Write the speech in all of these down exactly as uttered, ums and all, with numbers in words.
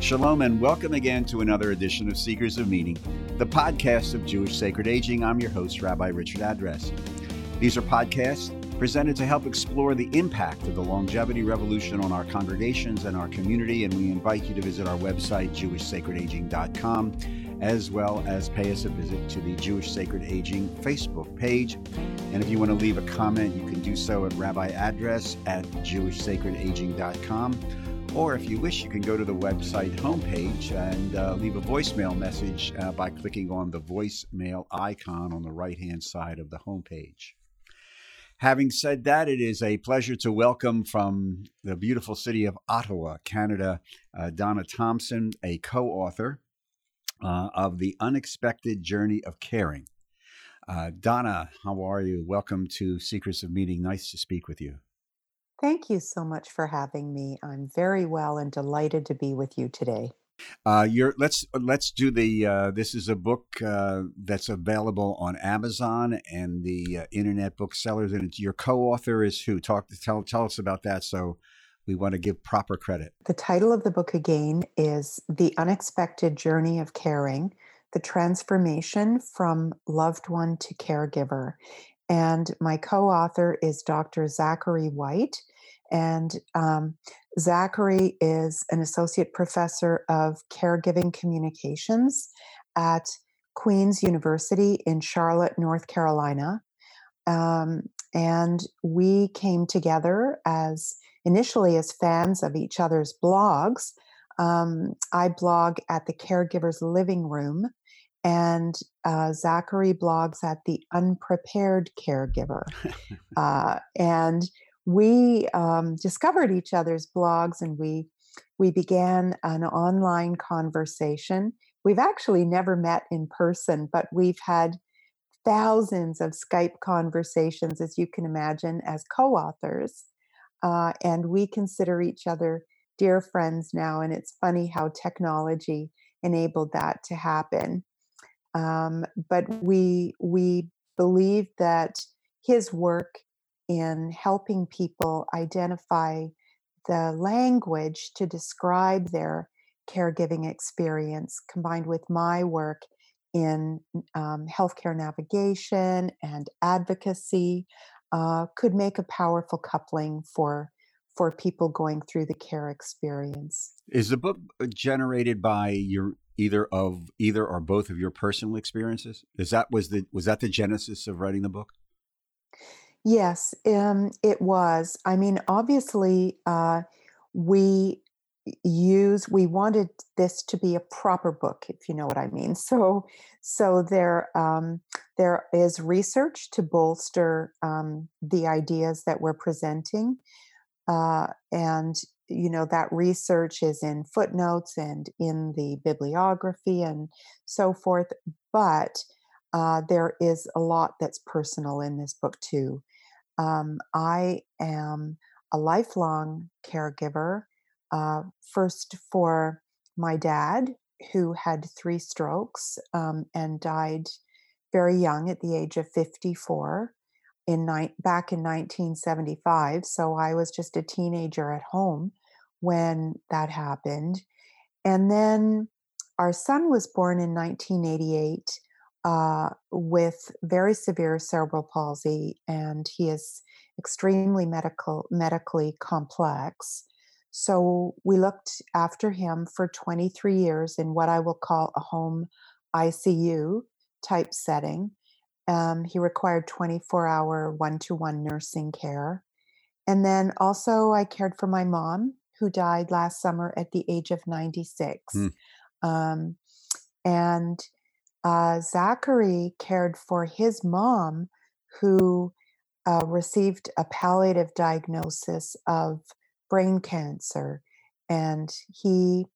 Shalom and welcome again to another edition of Seekers of Meaning, the podcast of Jewish Sacred Aging. I'm your host, Rabbi Richard Address. These are podcasts presented to help explore the impact of the longevity revolution on our congregations and our community, and we invite you to visit our website, jewish sacred aging dot com, as well as pay us a visit to the Jewish Sacred Aging Facebook page. And if you want to leave a comment, you can do so at Rabbi Address at jewish sacred aging dot com. Or if you wish, you can go to the website homepage and uh, leave a voicemail message uh, by clicking on the voicemail icon on the right-hand side of the homepage. Having said that, it is a pleasure to welcome from the beautiful city of Ottawa, Canada, uh, Donna Thompson, a co-author uh, of The Unexpected Journey of Caring. Uh, Donna, how are you? Welcome to Seekers of Meaning. Nice to speak with you. Thank you so much for having me. I'm very well and delighted to be with you today. Uh, you're, let's let's do the. Uh, this is a book uh, that's available on Amazon and the uh, internet booksellers, and it's, your co-author is who? Talk tell tell us about that. So we want to give proper credit. The title of the book again is The Unexpected Journey of Caring: The Transformation from Loved One to Caregiver. And my co-author is Doctor Zachary White. And um, Zachary is an associate professor of caregiving communications at Queen's University in Charlotte, North Carolina. Um, and we came together as initially as fans of each other's blogs. Um, I blog at the Caregiver's Living Room, and uh, Zachary blogs at The Unprepared Caregiver. uh, and we um, discovered each other's blogs, and we we began an online conversation. We've actually never met in person, but we've had thousands of Skype conversations, as you can imagine, as co-authors. Uh, and we consider each other dear friends now, and it's funny how technology enabled that to happen. Um, but we we believe that his work in helping people identify the language to describe their caregiving experience, combined with my work in um, healthcare navigation and advocacy, uh, could make a powerful coupling for for people going through the care experience. Is the book generated by your either of either or both of your personal experiences? Is that was the was that the genesis of writing the book? Yes, um, it was. I mean, obviously, uh, we use we wanted this to be a proper book, if you know what I mean. So, so there um, there is research to bolster um, the ideas that we're presenting, uh, and you know that research is in footnotes and in the bibliography and so forth. But uh, there is a lot that's personal in this book too. Um, I am a lifelong caregiver, uh, first for my dad, who had three strokes um, and died very young at the age of fifty-four in ni- back in nineteen seventy-five. So I was just a teenager at home when that happened. And then our son was born in nineteen eighty-eight uh, with very severe cerebral palsy, and he is extremely medical, medically complex. So we looked after him for twenty-three years in what I will call a home I C U type setting. Um, he required twenty-four hour one-to-one nursing care. And then also I cared for my mom, who died last summer at the age of ninety-six. Hmm. Um, and uh, Zachary cared for his mom, who uh, received a palliative diagnosis of brain cancer. And he,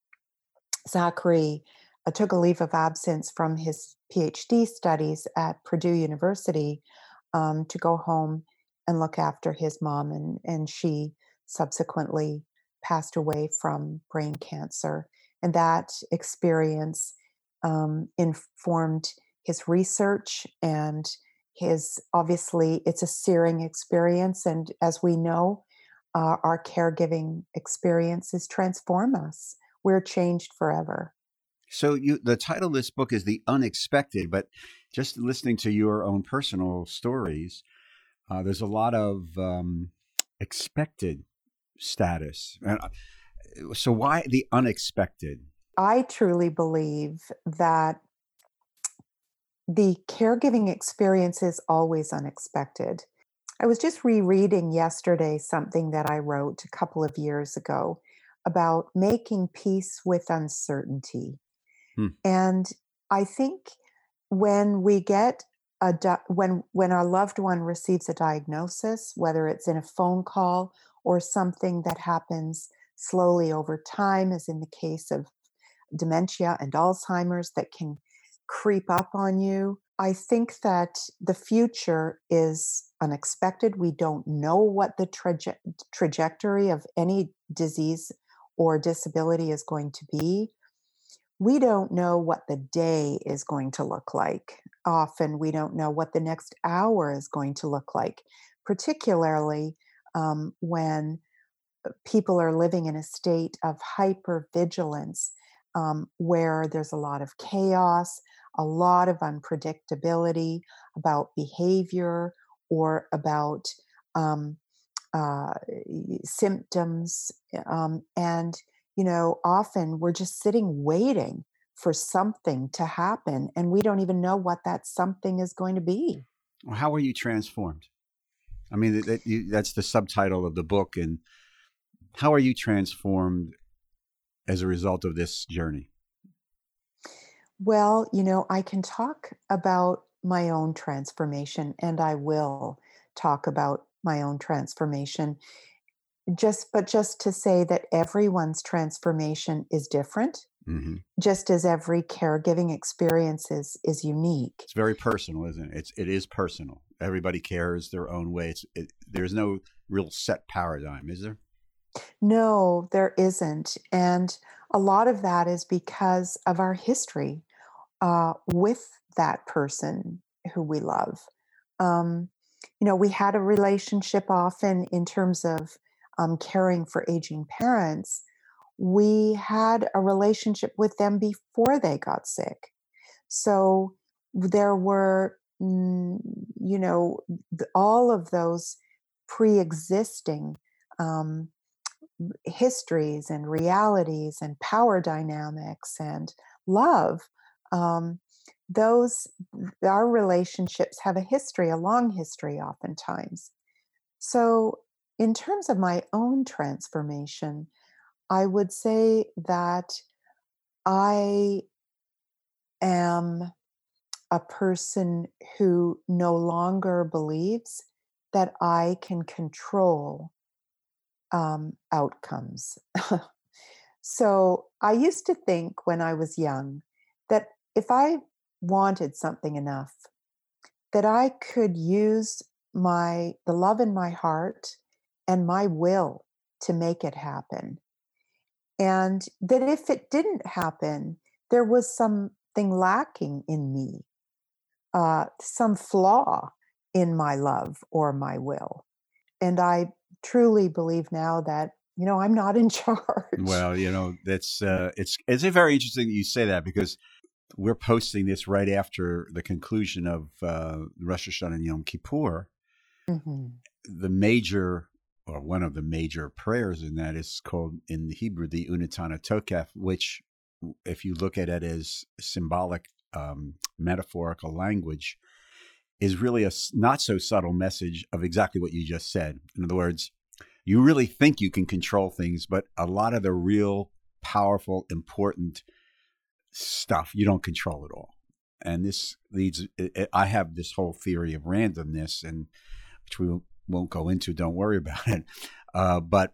Zachary, uh, took a leave of absence from his PhD studies at Purdue University um, to go home and look after his mom. And, and she subsequently passed away from brain cancer. And that experience um, informed his research, and his, obviously, it's a searing experience. And as we know, uh, our caregiving experiences transform us. we're changed forever. So you, the title of this book is The Unexpected, but just listening to your own personal stories, uh, there's a lot of um, expected status. And, uh, so why the unexpected? I truly believe that the caregiving experience is always unexpected. I was just rereading yesterday something that I wrote a couple of years ago about making peace with uncertainty. Hmm. And I think when we get a di- when when our loved one receives a diagnosis, whether it's in a phone call or something that happens slowly over time, as in the case of dementia and Alzheimer's that can creep up on you, I think that the future is unexpected. We don't know what the traje- trajectory of any disease or disability is going to be. We don't know what the day is going to look like. Often we don't know what the next hour is going to look like, particularly um, when people are living in a state of hypervigilance, um, where there's a lot of chaos, a lot of unpredictability about behavior or about um, uh, symptoms. Um, and, you know, often we're just sitting waiting for something to happen, and we don't even know what that something is going to be. How are you transformed? I mean, that, that you, that's the subtitle of the book. And how are you transformed as a result of this journey? Well, you know, I can talk about my own transformation, and I will talk about my own transformation. Just, but just to say that everyone's transformation is different, Mm-hmm. just as every caregiving experience is is unique. It's very personal, isn't it? It's it is personal. Everybody cares their own way. It's it, there's no real set paradigm, is there? No, there isn't, and a lot of that is because of our history uh, with that person who we love. Um, you know, we had a relationship often in terms of um, caring for aging parents. We had a relationship with them before they got sick. So there were, mm, you know, th- all of those pre existing um, histories and realities and power dynamics and love. Um, those our relationships have a history, a long history, oftentimes. So, in terms of my own transformation, I would say that I am a person who no longer believes that I can control um, outcomes. So I used to think when I was young that if I wanted something enough, that I could use my the love in my heart and my will to make it happen. And that if it didn't happen, there was something lacking in me, uh, some flaw in my love or my will. And I truly believe now that, you know, I'm not in charge. Well, you know, that's uh, it's it's very interesting that you say that, because we're posting this right after the conclusion of uh, Rosh Hashanah and Yom Kippur. Mhm. The major, or one of the major prayers in that, is called in the Hebrew the Unetana Tokef, which, if you look at it as symbolic, um, metaphorical language, is really a not so subtle message of exactly what you just said. In other words, you really think you can control things, but a lot of the real powerful, important stuff you don't control at all. And this leads, I have this whole theory of randomness, and which we won't go into, don't worry about it. Uh, but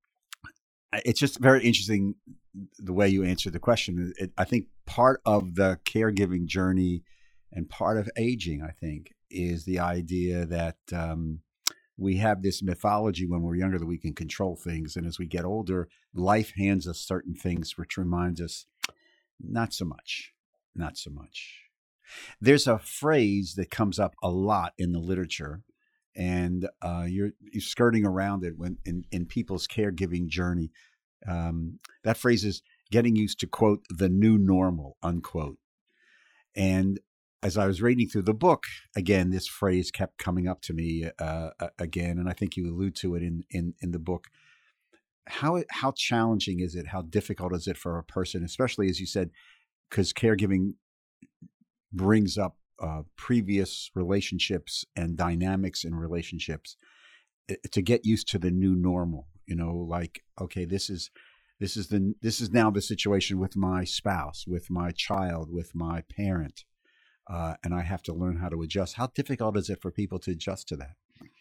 it's just very interesting the way you answered the question. It, I think part of the caregiving journey and part of aging, I think, is the idea that um, we have this mythology when we're younger that we can control things. And as we get older, life hands us certain things, which reminds us, not so much, not so much. There's a phrase that comes up a lot in the literature, and uh, you're, you're skirting around it when in, in people's caregiving journey. Um, that phrase is, getting used to, quote, the new normal, unquote. And as I was reading through the book, again, this phrase kept coming up to me uh, again, and I think you allude to it in, in, in the book. How how challenging is it? How difficult is it for a person, especially as you said, because caregiving brings up uh, previous relationships and dynamics in relationships, to get used to the new normal? You know, like, okay, this is this is the this is now the situation with my spouse, with my child, with my parent, uh, and I have to learn how to adjust. How difficult is it for people to adjust to that?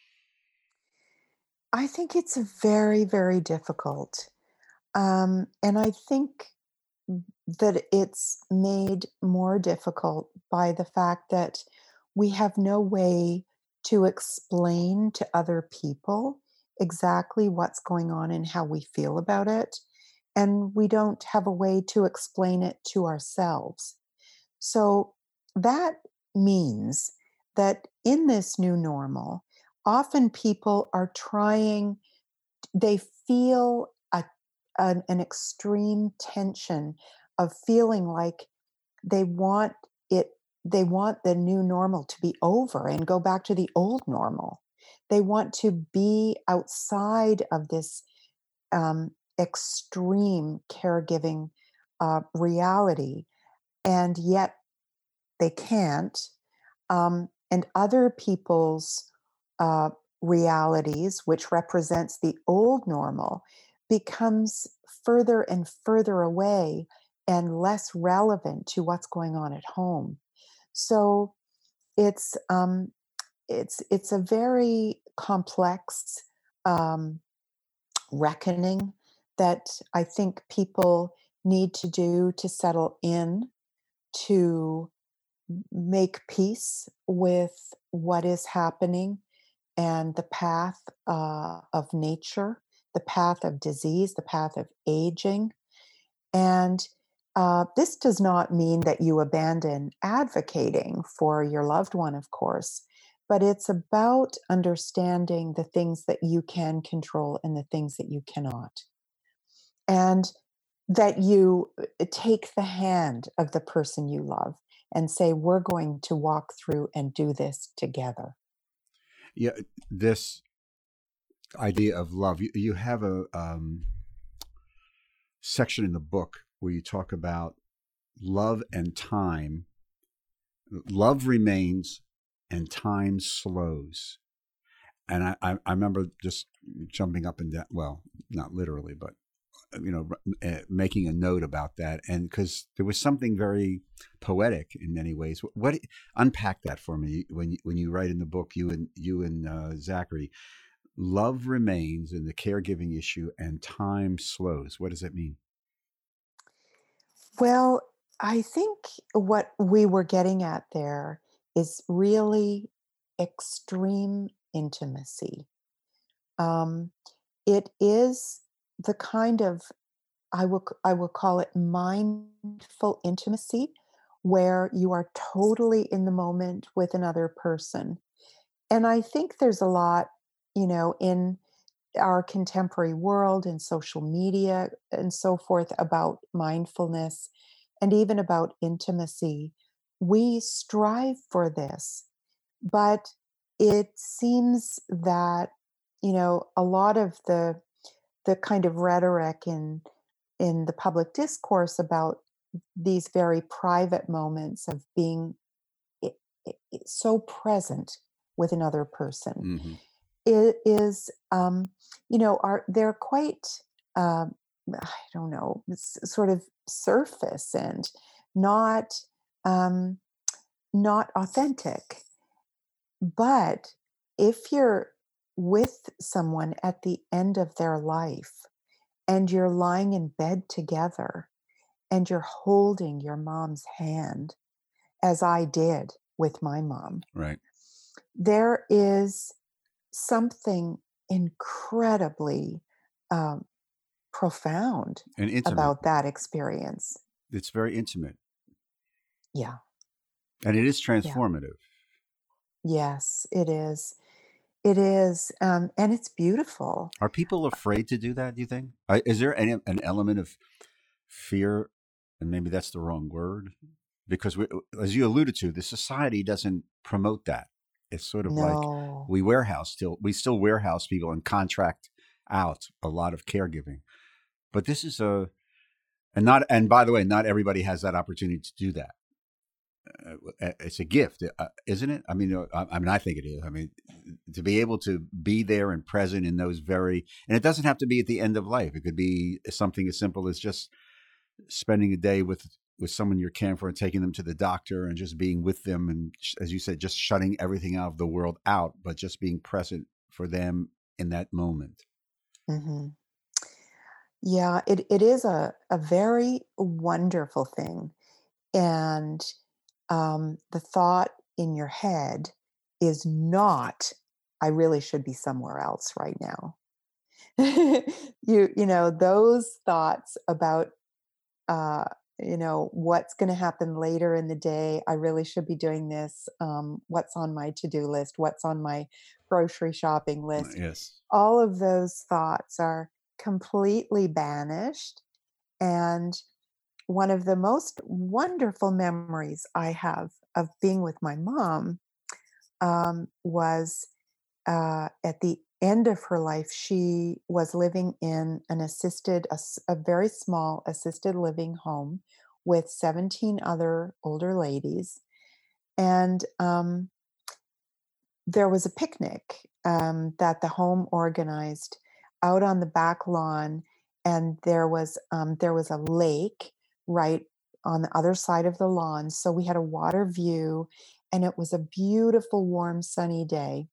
I think it's very, very difficult. Um, and I think that it's made more difficult by the fact that we have no way to explain to other people exactly what's going on and how we feel about it. And we don't have a way to explain it to ourselves. So that means that in this new normal, often people are trying, they feel a, an, an extreme tension of feeling like they want it, they want the new normal to be over and go back to the old normal. They want to be outside of this um, extreme caregiving uh, reality, and yet they can't. Um, and other people's uh, realities, which represents the old normal, becomes further and further away and less relevant to what's going on at home. So it's um, it's it's a very complex um, reckoning that I think people need to do to settle in, to make peace with what is happening and the path uh, of nature, the path of disease, the path of aging. And uh, this does not mean that you abandon advocating for your loved one, of course, but it's about understanding the things that you can control and the things that you cannot. And that you uh, take the hand of the person you love and say, we're going to walk through and do this together. Yeah, this idea of love. You, you have a um, section in the book where you talk about love and time. Love remains and time slows. And I, I, I remember just jumping up and down, well, not literally, but you know, uh, making a note about that, and because there was something very poetic in many ways. What, what unpack that for me when you, when you write in the book, you and you and uh, Zachary, love remains in the caregiving issue, and time slows. What does that mean? Well, I think what we were getting at there is really extreme intimacy. Um, it is the kind of, I will I will call it mindful intimacy, where you are totally in the moment with another person. And I think there's a lot, you know, in our contemporary world and social media and so forth about mindfulness and even about intimacy. We strive for this, but it seems that, you know, a lot of the the kind of rhetoric in in the public discourse about these very private moments of being i- i- i- so present with another person Mm-hmm. i- is, um, you know, are they're quite, um, I don't know, s- sort of surface and not um, not authentic. But if you're with someone at the end of their life and you're lying in bed together and you're holding your mom's hand, as I did with my mom, Right. there is something incredibly um, profound And intimate. about that experience. It's very intimate, Yeah. and it is Yeah. transformative. Yes, it is. It is. Um, and it's beautiful. Are people afraid to do that, do you think? Uh, Is there any, an element of fear, and maybe that's the wrong word, because we, as you alluded to, the society doesn't promote that. It's sort of like No. we warehouse still, we still warehouse people and contract out a lot of caregiving. But this is a, and not, and by the way, not everybody has that opportunity to do that. Uh, it's a gift, uh, isn't it? I mean, uh, I, I mean, I think it is. I mean, to be able to be there and present in those very, and it doesn't have to be at the end of life. It could be something as simple as just spending a day with with someone you're caring for and taking them to the doctor and just being with them, and as you said, just shutting everything out of the world out, but just being present for them in that moment. Hmm. Yeah, it, it is a, a very wonderful thing. And um, the thought in your head is not, I really should be somewhere else right now. you you know, those thoughts about uh, you know, what's going to happen later in the day. I really should be doing this. Um, what's on my to-do list? What's on my grocery shopping list? Yes. All of those thoughts are completely banished. And one of the most wonderful memories I have of being with my mom um, was uh, at the end of her life. She was living in an assisted, a, s- a very small assisted living home with seventeen other older ladies. And um, there was a picnic um, that the home organized out on the back lawn, and there was um, there was a lake right on the other side of the lawn. So we had a water view, and it was a beautiful, warm, sunny day.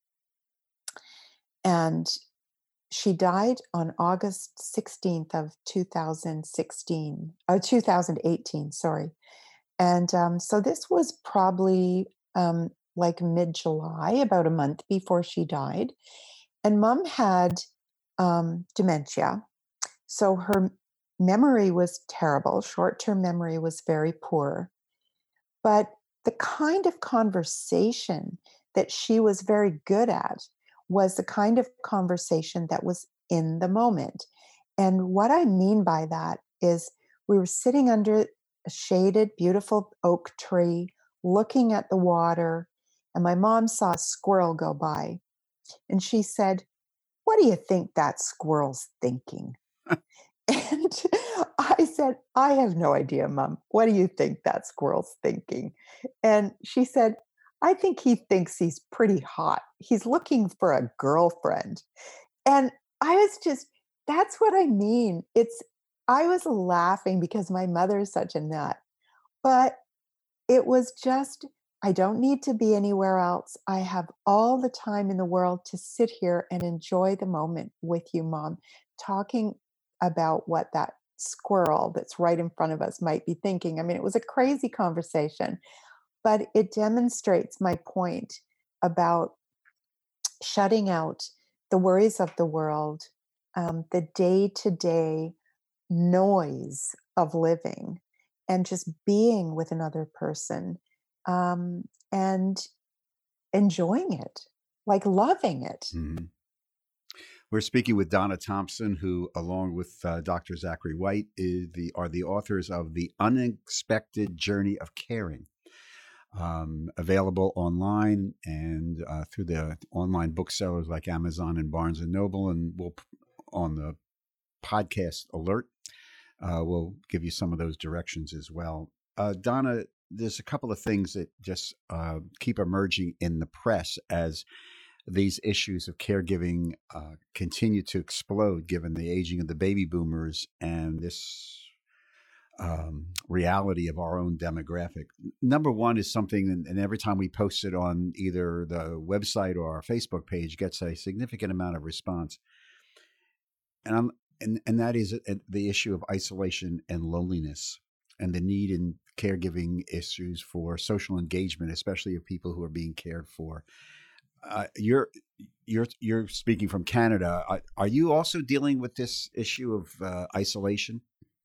And she died on August sixteenth of two thousand sixteen, uh, two thousand eighteen, sorry. And um, so this was probably um, like mid July, about a month before she died. And mom had um, dementia. So her memory was terrible. Short term memory was very poor. But the kind of conversation that she was very good at was the kind of conversation that was in the moment. And what I mean by that is we were sitting under a shaded, beautiful oak tree, looking at the water, and my mom saw a squirrel go by. And she said, "What do you think that squirrel's thinking?" And I said, "I have no idea, Mom. What do you think that squirrel's thinking?" And she said, "I think he thinks he's pretty hot. He's looking for a girlfriend." And I was just, that's what I mean. It's, I was laughing because my mother is such a nut, but it was just, I don't need to be anywhere else. I have all the time in the world to sit here and enjoy the moment with you, Mom, talking about what that squirrel that's right in front of us might be thinking. I mean, it was a crazy conversation, but it demonstrates my point about shutting out the worries of the world, um, the day to day noise of living, and just being with another person, um, and enjoying it, like loving it. Mm-hmm. We're speaking with Donna Thompson, who, along with uh, Doctor Zachary White, is the are the authors of The Unexpected Journey of Caring, um, available online and uh, through the online booksellers like Amazon and Barnes and Noble. And we'll, on the podcast alert, uh, we'll give you some of those directions as well. Uh, Donna, there's a couple of things that just uh, keep emerging in the press as these issues of caregiving uh, continue to explode given the aging of the baby boomers and this um, reality of our own demographic. Number one is something, and, and every time we post it on either the website or our Facebook page, gets a significant amount of response. And I'm, and, and that is the issue of isolation and loneliness and the need in caregiving issues for social engagement, especially of people who are being cared for. Uh, you're you're you're speaking from Canada. Are, are you also dealing with this issue of uh, isolation?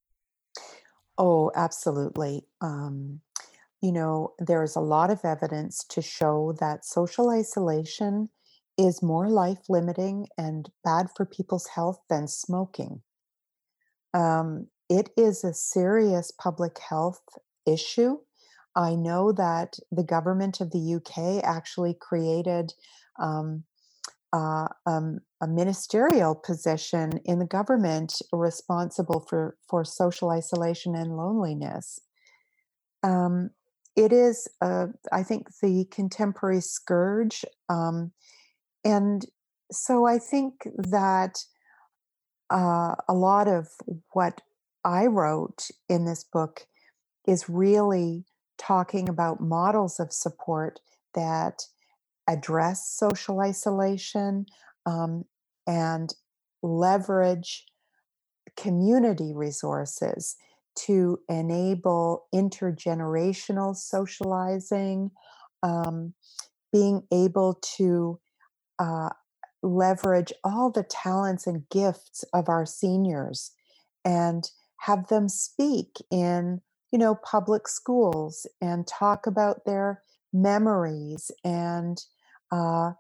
Oh, absolutely. Um, you know, there's a lot of evidence to show that social isolation is more life limiting and bad for people's health than smoking. Um, it is a serious public health issue. I know that the government of the U K actually created um, uh, um, a ministerial position in the government responsible for, for social isolation and loneliness. Um, it is, uh, I think, the contemporary scourge. Um, and so I think that uh, a lot of what I wrote in this book is really talking about models of support that address social isolation, um, and leverage community resources to enable intergenerational socializing, um, being able to uh, leverage all the talents and gifts of our seniors and have them speak in, you know, public schools and talk about their memories and uh,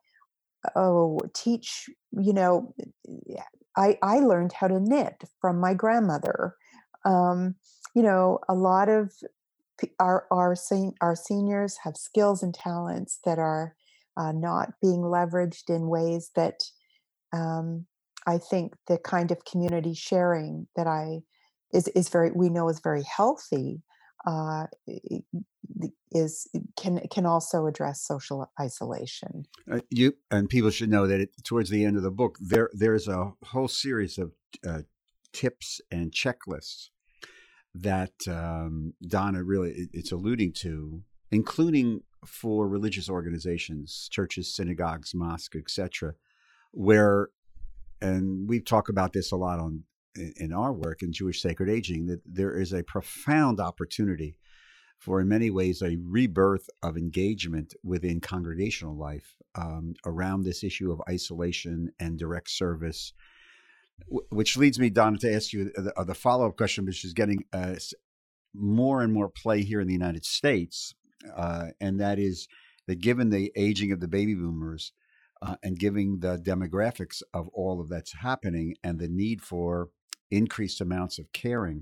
oh, teach, you know, yeah, I, I learned how to knit from my grandmother. Um, you know, a lot of p- our our sen- our seniors have skills and talents that are uh, not being leveraged in ways that um, I think the kind of community sharing that I is is very we know is very healthy, uh, i- i- is can can also address social isolation. Uh, you and people should know that it, towards the end of the book, there there's a whole series of uh, tips and checklists that um, Donna really it- it's alluding to, including for religious organizations, churches, synagogues, mosques, et cetera, where and we talk about this a lot on in in our work in Jewish Sacred Aging, that there is a profound opportunity for, in many ways, a rebirth of engagement within congregational life um, around this issue of isolation and direct service. W- which leads me, Donna, to ask you the, uh, the follow up question, which is getting uh, s- more and more play here in the United States, uh, and that is that given the aging of the baby boomers, uh, and given the demographics of all of that's happening and the need for increased amounts of caring,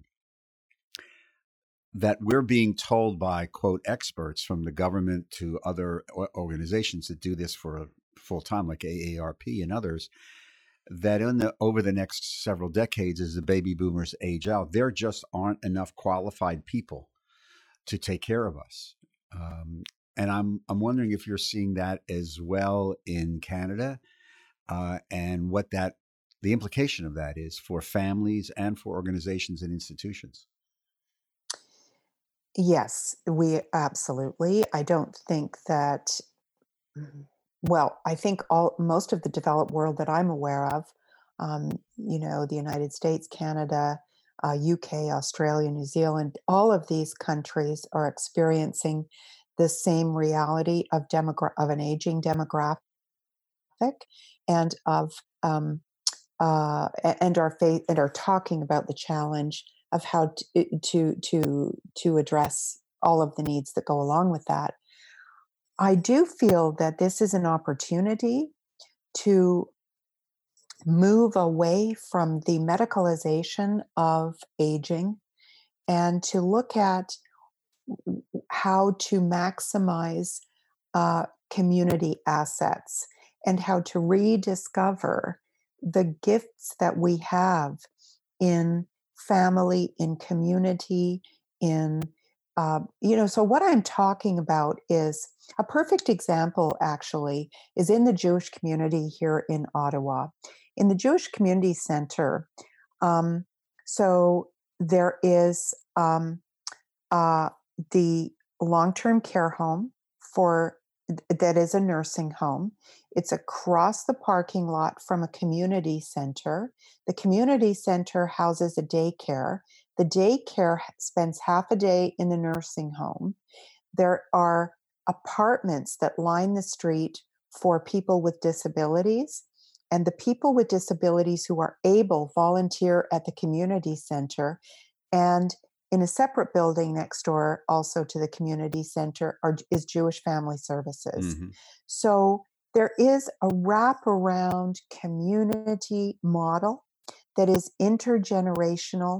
that we're being told by, quote, experts from the government to other o- organizations that do this for full time, like A A R P and others, that in the over the next several decades, as the baby boomers age out, there just aren't enough qualified people to take care of us. Um, and I'm I'm wondering if you're seeing that as well in Canada, uh, and what that the implication of that is for families and for organizations and institutions. Yes, we absolutely. I don't think that, mhm, well, I think all most of the developed world that I'm aware of, um, you know, the United States, Canada, uh, U K, Australia, New Zealand, all of these countries are experiencing the same reality of demogra- of an aging demographic and of um, uh, a- and are fa- and are talking about the challenge of how to to to to address all of the needs that go along with that. I do feel that this is an opportunity to move away from the medicalization of aging and to look at how to maximize uh, community assets and how to rediscover the gifts that we have in family, in community, in uh, you know. So what I'm talking about is a perfect example. Actually, is in the Jewish community here in Ottawa, in the Jewish Community Center. Um, so there is um, uh, the long-term care home for that is a nursing home. It's across the parking lot from a community center. The community center houses a daycare. The daycare spends half a day in the nursing home. There are apartments that line the street for people with disabilities. And the people with disabilities who are able volunteer at the community center. And in a separate building next door, also to the community center, are, is Jewish Family Services. Mm-hmm. So there is a wraparound community model that is intergenerational.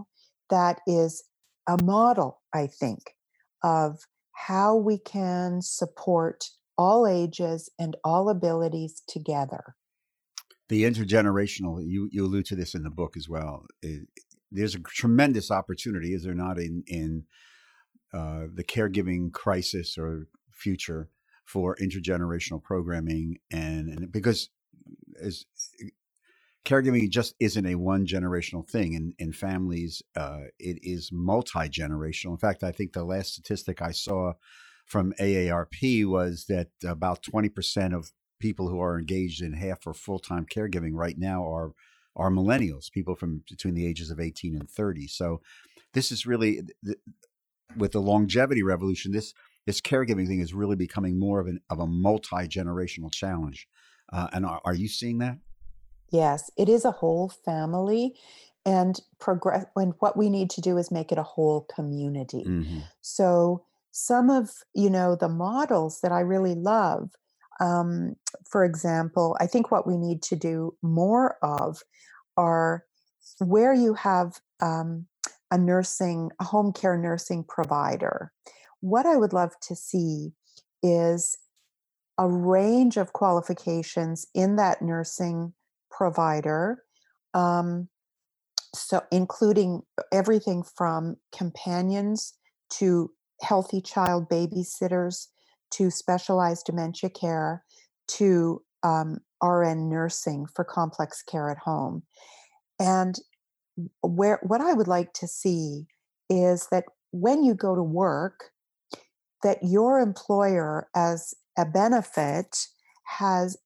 that is a model, I think, of how we can support all ages and all abilities together. The intergenerational, you, you allude to this in the book as well. It, there's a tremendous opportunity, is there not, in, in uh, the caregiving crisis or future for intergenerational programming, and, and because as caregiving just isn't a one generational thing in, in families. Uh, it is multi-generational. In fact, I think the last statistic I saw from A A R P was that about twenty percent of people who are engaged in half or full-time caregiving right now are are millennials, people from between the ages of eighteen and thirty. So this is really, with the longevity revolution, this this caregiving thing is really becoming more of an of a multi-generational challenge. Uh, and are, are you seeing that? Yes, it is a whole family, and progress. And what we need to do is make it a whole community. Mm-hmm. So some of, you know, the models that I really love, um, for example, I think what we need to do more of are where you have um, a nursing, a home care nursing provider. What I would love to see is a range of qualifications in that nursing provider, um, so including everything from companions to healthy child babysitters to specialized dementia care to um, R N nursing for complex care at home. And where what I would like to see is that when you go to work, that your employer, as a benefit, has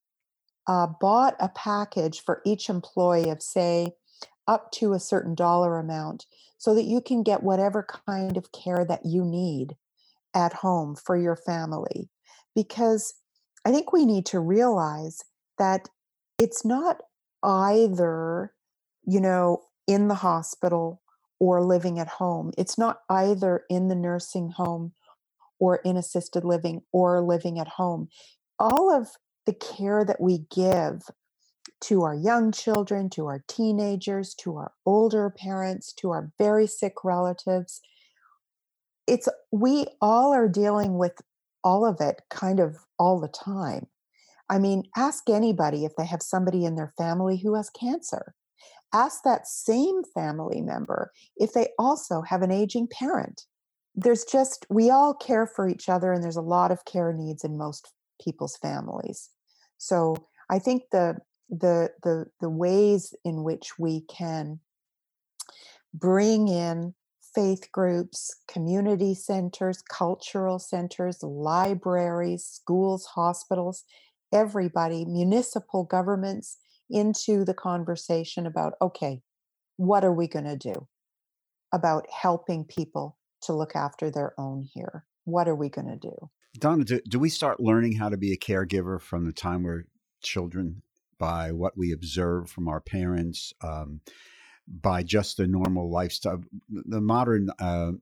uh, bought a package for each employee of, say, up to a certain dollar amount, so that you can get whatever kind of care that you need at home for your family. Because I think we need to realize that it's not either, you know, in the hospital or living at home. It's not either in the nursing home or in assisted living or living at home. All of the care that we give to our young children, to our teenagers, to our older parents, to our very sick relatives, it's we all are dealing with all of it kind of all the time. I mean, ask anybody if they have somebody in their family who has cancer. Ask that same family member if they also have an aging parent. There's just, we all care for each other, and there's a lot of care needs in most people's families. So I think the the the the ways in which we can bring in faith groups, community centers, cultural centers, libraries, schools, hospitals, everybody, municipal governments into the conversation about, okay, what are we going to do about helping people to look after their own here? What are we going to do? Donna, do, do we start learning how to be a caregiver from the time we're children by what we observe from our parents, um, by just the normal lifestyle? The modern, uh,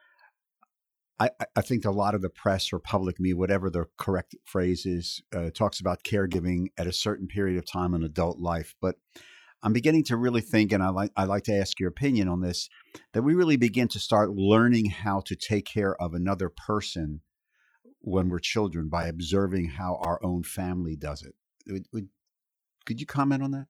I, I think a lot of the press or public media, whatever the correct phrase is, uh, talks about caregiving at a certain period of time in adult life. But I'm beginning to really think, and I like I like to ask your opinion on this, that we really begin to start learning how to take care of another person when we're children by observing how our own family does it. Would, would, could you comment on that?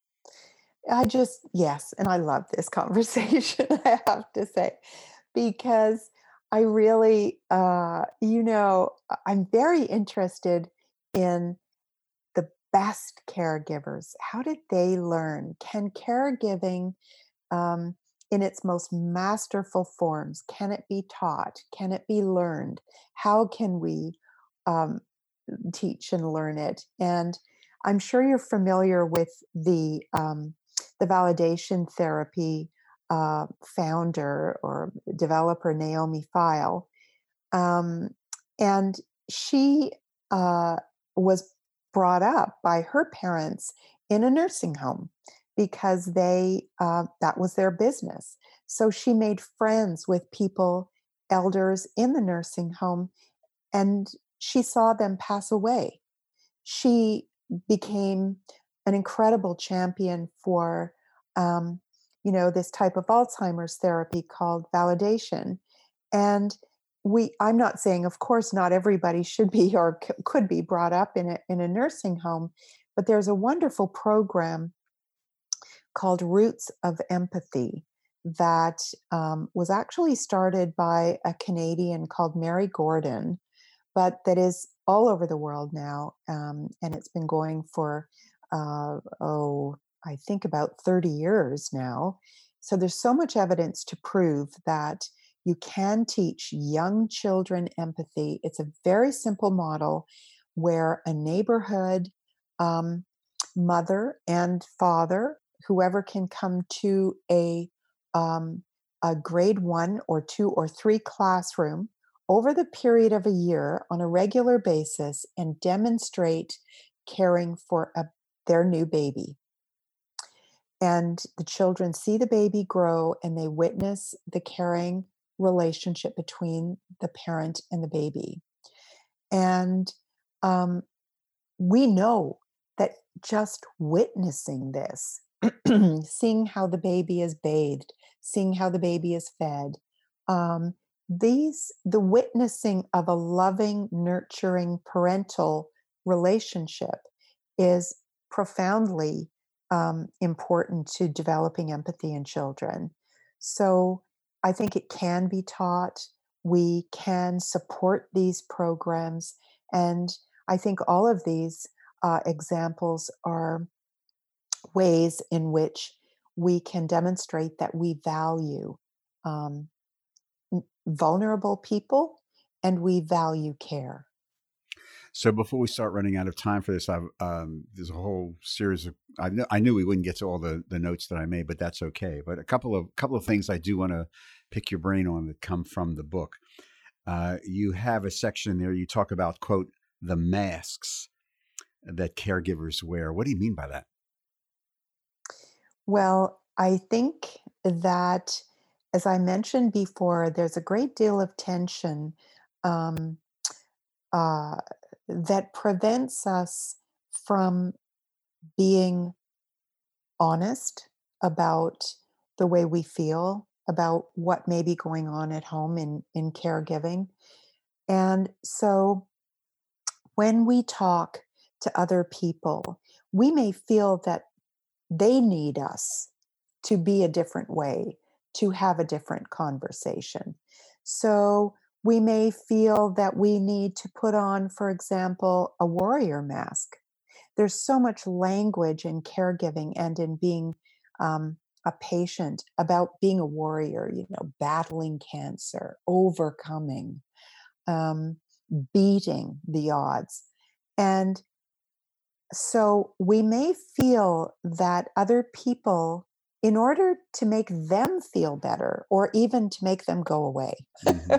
I just, yes, and I love this conversation, I have to say, because I really, uh, you know, I- I'm very interested in the best caregivers. How did they learn? Can caregiving, um, in its most masterful forms, can it be taught? Can it be learned? How can we um, teach and learn it? And I'm sure you're familiar with the um, the validation therapy uh, founder or developer Naomi Feil, um, and she uh, was brought up by her parents in a nursing home because they uh, that was their business. So she made friends with people, elders in the nursing home, and she saw them pass away. She became an incredible champion for um, you know, this type of Alzheimer's therapy called validation. And we, I'm not saying, of course, not everybody should be or c- could be brought up in a, in a nursing home, but there's a wonderful program called Roots of Empathy that um, was actually started by a Canadian called Mary Gordon, but that is all over the world now. Um, and it's been going for, uh, oh, I think about thirty years now. So there's so much evidence to prove that you can teach young children empathy. It's a very simple model where a neighborhood um, mother and father, whoever can come to a um, a grade one or two or three classroom over the period of a year on a regular basis and demonstrate caring for a, their new baby. And the children see the baby grow and they witness the caring relationship between the parent and the baby. And um, we know that just witnessing this, seeing how the baby is bathed, seeing how the baby is fed, um, these, the witnessing of a loving, nurturing parental relationship is profoundly um, important to developing empathy in children. So I think it can be taught. We can support these programs. And I think all of these uh, examples are ways in which we can demonstrate that we value um, vulnerable people and we value care. So before we start running out of time for this, I've, um, there's a whole series of, I, kn- I knew we wouldn't get to all the, the notes that I made, but that's okay. But a couple of couple of things I do want to pick your brain on that come from the book. Uh, you have a section there, you talk about, quote, the masks that caregivers wear. What do you mean by that? Well, I think that, as I mentioned before, there's a great deal of tension um, uh, that prevents us from being honest about the way we feel about what may be going on at home in, in caregiving. And so when we talk to other people, we may feel that they need us to be a different way, to have a different conversation. So we may feel that we need to put on, for example, a warrior mask. There's so much language in caregiving and in being um, a patient about being a warrior, you know, battling cancer, overcoming, um, beating the odds. And so we may feel that other people, in order to make them feel better or even to make them go away, Mm-hmm.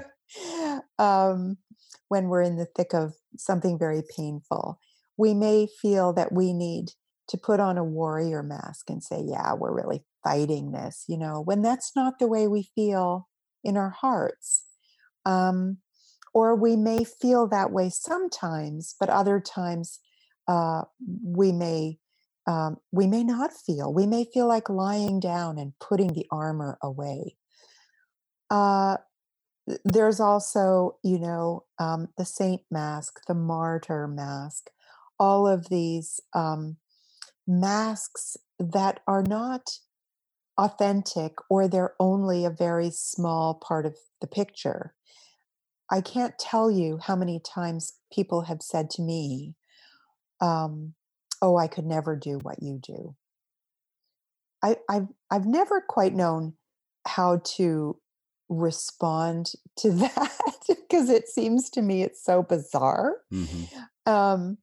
um, when we're in the thick of something very painful, we may feel that we need to put on a warrior mask and say, yeah, we're really fighting this, you know, when that's not the way we feel in our hearts. Um, or we may feel that way sometimes, but other times uh, we may um, we may not feel. We may feel like lying down and putting the armor away. Uh, there's also, you know, um, the saint mask, the martyr mask, all of these um, masks that are not authentic or they're only a very small part of the picture. I can't tell you how many times people have said to me, um, "Oh, I could never do what you do." I, I've I've never quite known how to respond to that because it seems to me it's so bizarre. Mm-hmm. Um,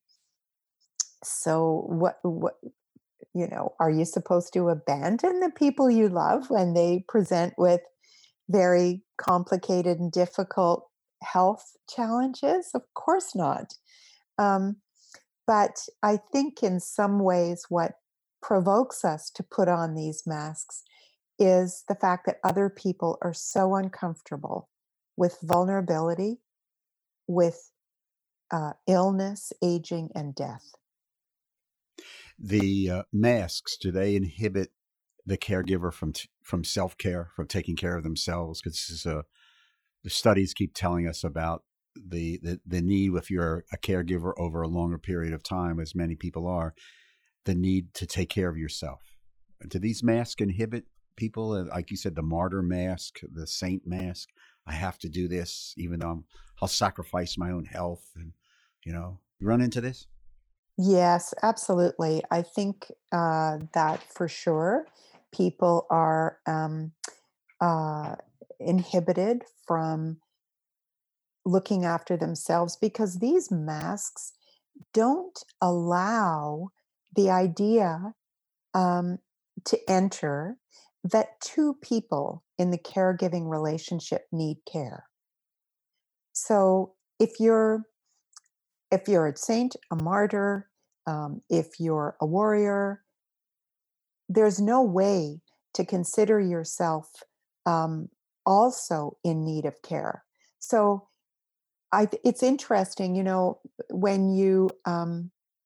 so what what you know, are you supposed to abandon the people you love when they present with very complicated and difficult health challenges? Of course not. Um, but I think in some ways, what provokes us to put on these masks is the fact that other people are so uncomfortable with vulnerability, with uh, illness, aging, and death. The uh, masks, do they inhibit the caregiver from t- from self-care, from taking care of themselves? Because this is a, the studies keep telling us about the, the the need, if you're a caregiver over a longer period of time, as many people are, the need to take care of yourself. Do these masks inhibit people? Uh, Like you said, the martyr mask, the saint mask. I have to do this, even though I'm, I'll sacrifice my own health. And, you know, you run into this? Yes, absolutely. I think uh, that for sure people are um, uh, inhibited from looking after themselves because these masks don't allow the idea um, to enter that two people in the caregiving relationship need care. So if you're if you're a saint, a martyr, um, if you're a warrior, there's no way to consider yourself um, also in need of care. So I, th- it's interesting, you know, when you um,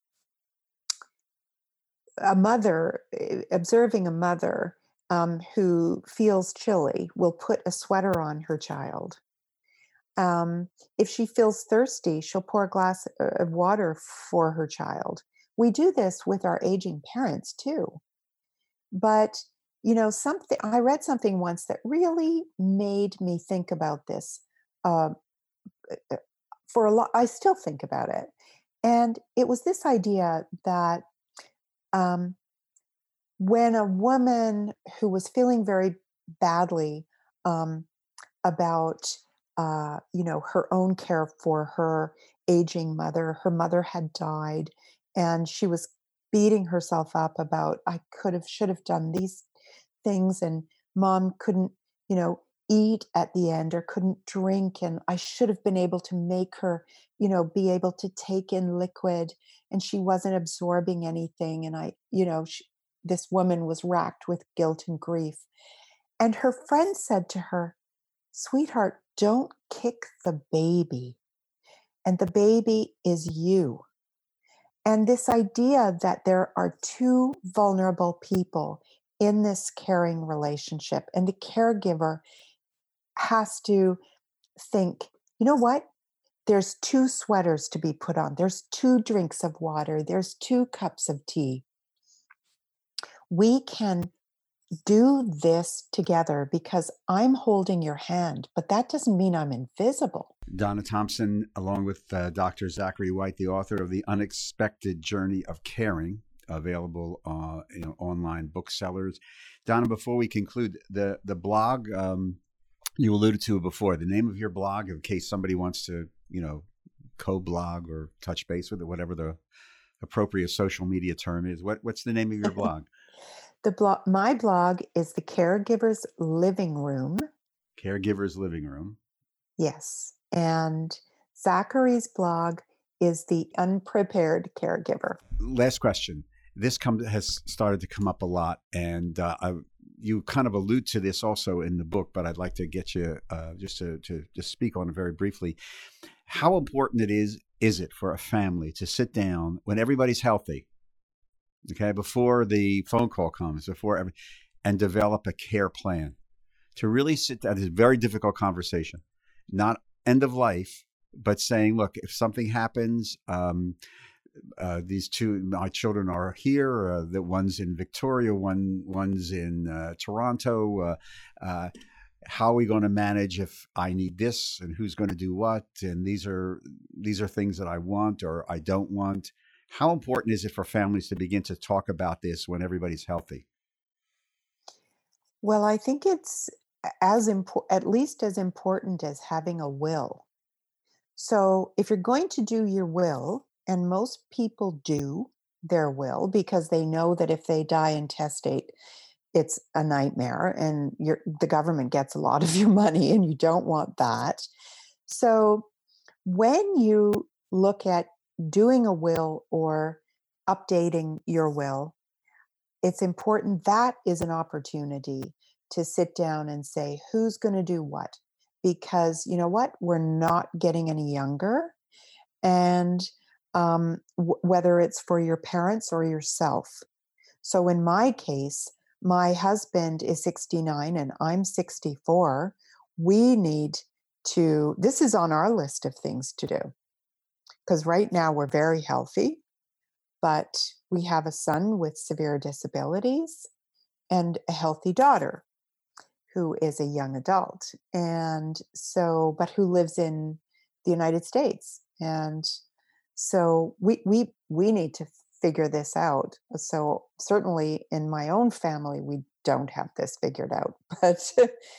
a mother eh, observing a mother um, who feels chilly will put a sweater on her child. Um, if she feels thirsty, she'll pour a glass uh, of water for her child. We do this with our aging parents too. But, you know, something I read something once that really made me think about this. Uh, uh, for a lot, I still think about it. And it was this idea that um, when a woman who was feeling very badly um, about uh, you know her own care for her aging mother, her mother had died, and she was beating herself up about, I could have, should have done these things, and mom couldn't, you know eat at the end or couldn't drink, and I should have been able to make her, you know be able to take in liquid, and she wasn't absorbing anything, and I you know she, this woman was racked with guilt and grief. And her friend said to her, "Sweetheart, don't kick the baby. And the baby is you." And this idea that there are two vulnerable people in this caring relationship, and the caregiver has to think, you know what? There's two sweaters to be put on, there's two drinks of water, there's two cups of tea. We can do this together because I'm holding your hand, but that doesn't mean I'm invisible. Donna Thompson, along with uh, Doctor Zachary White, the author of The Unexpected Journey of Caring, available uh, you know, online booksellers. Donna, before we conclude, the, the blog, um, you alluded to it before, the name of your blog, in case somebody wants to, you know, co-blog or touch base with it, whatever the appropriate social media term is. What, what's the name of your blog? The blog, my blog is The Caregiver's Living Room. Caregiver's Living Room. Yes. And Zachary's blog is The Unprepared Caregiver. Last question. This come, has started to come up a lot, and uh, I, you kind of allude to this also in the book, but I'd like to get you uh, just to, to just speak on it very briefly. How important it is, is it for a family to sit down when everybody's healthy, okay, before the phone call comes, before every, and develop a care plan, to really sit down. It's a very difficult conversation, not end of life, but saying, look, if something happens, um, uh, these two, my children are here, uh, the one's in Victoria, one one's in uh, Toronto. Uh, uh, how are we going to manage if I need this, and who's going to do what? And these are, these are things that I want or I don't want. How important is it for families to begin to talk about this when everybody's healthy? Well, I think it's as important, at least as important as having a will. So if you're going to do your will, and most people do their will because they know that if they die intestate, it's a nightmare, and your the government gets a lot of your money, and you don't want that. So when you look at doing a will or updating your will, it's important, that is an opportunity to sit down and say, who's going to do what? Because you know what? We're not getting any younger. And um, w- whether it's for your parents or yourself. So in my case, My husband is sixty-nine and I'm sixty-four. We need to, this is on our list of things to do. Because right now we're very healthy, but we have a son with severe disabilities and a healthy daughter who is a young adult. And so, but who lives in the United States. And so we we we need to figure this out. So certainly in my own family, we don't have this figured out. But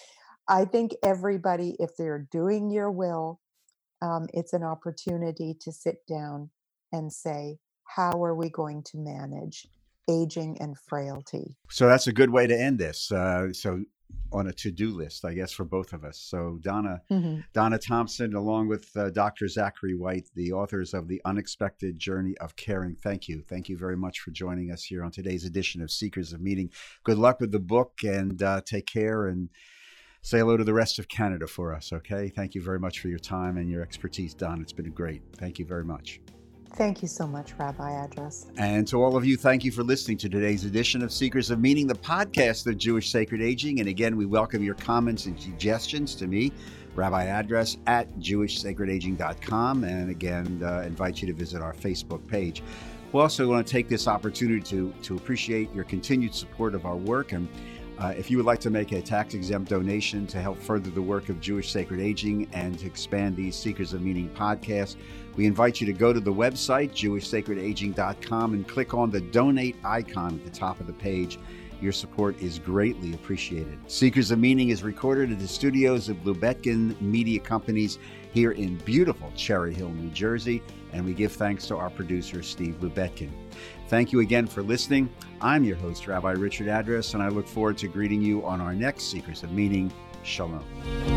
I think everybody, if they're doing your will, um, it's an opportunity to sit down and say, how are we going to manage aging and frailty? So that's a good way to end this. Uh, so on a to-do list, I guess, for both of us. So Donna, mm-hmm. Donna Thompson, along with uh, Doctor Zachary White, the authors of The Unexpected Journey of Caring. Thank you. Thank you very much for joining us here on today's edition of Seekers of Meaning. Good luck with the book, and uh, take care, and say hello to the rest of Canada for us, okay? Thank you very much for your time and your expertise, Don. It's been great. Thank you very much. Thank you so much, Rabbi Address. And to all of you, thank you for listening to today's edition of Seekers of Meaning, the podcast of Jewish Sacred Aging. And again, we welcome your comments and suggestions to me, Rabbi Address at jewish sacred aging dot com. And again, uh, invite you to visit our Facebook page. We also want to take this opportunity to, to appreciate your continued support of our work. And Uh, if you would like to make a tax-exempt donation to help further the work of Jewish Sacred Aging and to expand these Seekers of Meaning podcasts, we invite you to go to the website, jewish sacred aging dot com, and click on the donate icon at the top of the page. Your support is greatly appreciated. Seekers of Meaning is recorded at the studios of Lubetkin Media Companies here in beautiful Cherry Hill, New Jersey, and we give thanks to our producer, Steve Lubetkin. Thank you again for listening. I'm your host, Rabbi Richard Address, and I look forward to greeting you on our next Seekers of Meaning. Shalom.